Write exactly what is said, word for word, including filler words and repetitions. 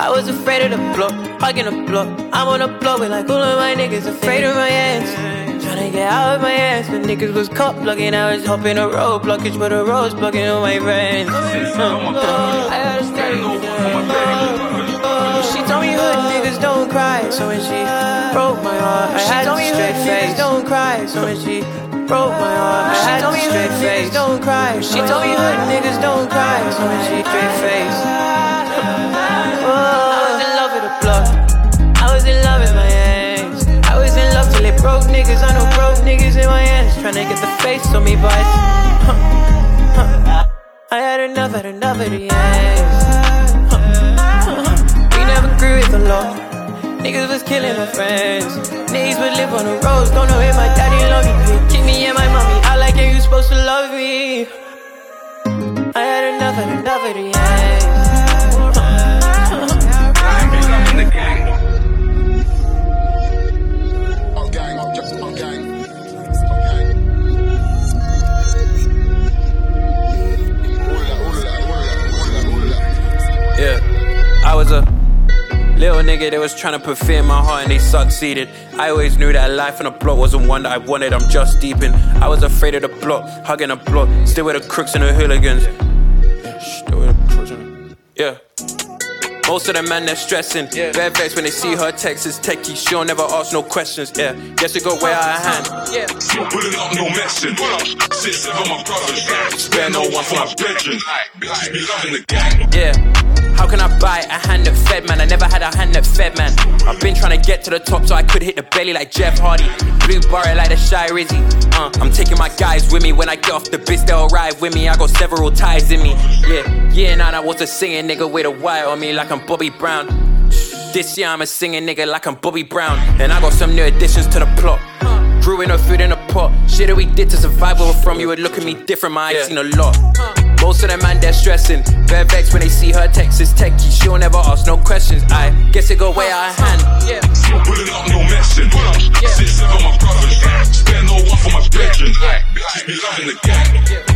I was afraid of the block, hugging the block. I'm on the block with like all of my niggas afraid of my hands. Tryna get out of my hands, but niggas was caught blocking. I was hopping a road blockage, but the road's blocking all my friends. I gotta stay. She told me hood niggas don't cry, so when she broke my heart, I had a straight face. Don't cry, so when she broke my heart, I had a straight face. Don't cry. She told me hood niggas don't cry, so when she straight face. I was in love with the block. I was in love with my hands. I was in love till it broke niggas. I know broke niggas in my hands tryna get the face on me, but huh, huh. I had enough, had enough of the hands. Huh, huh. We never grew with the law. Niggas was killing my friends. Niggas would live on the roads. Don't know if my daddy love me. Kick me and my mommy out like you supposed to love me. I had enough, had enough of the hands. Yeah, I was a little nigga that was trying to put fear in my heart and they succeeded. I always knew that life on the block wasn't one that I wanted, I'm just deep in. I was afraid of the block, hugging the block, still with the crooks and the hooligans. Still with the crooks and the... Yeah. Most of the men, they're stressing. Yeah. Bare vexed when they see her texts is techie. She'll never ask no questions. Yeah, guess it got way out of hand. Yeah. No pulling up, no messing. Sit seven my brothers. Spare no one for my bedroom. Bitches be loving the gang. Yeah. How can I buy a hand that fed, man? I never had a hand that fed, man. I've been trying to get to the top so I could hit the belly like Jeff Hardy. Blue bar like the Shy Rizzy. Uh, I'm taking my guys with me. When I get off the bitch, they'll ride with me. I got several ties in me. Yeah, yeah, now I was a singing nigga with a wire on me like I'm Bobby Brown. This year I'm a singing nigga like I'm Bobby Brown. And I got some new additions to the plot. Brewing no food in a pot. Shit that we did to survive where we're from. You would look at me different, man. I seen a lot. Most of them man, they're stressing. Bare vexed when they see her text is techie. She'll never ask no questions. I guess it go way out of hand. Yeah. No pulling up, no messing. Sit seven my brothers. Spare no one for my bedroom. Bitches be loving the gang.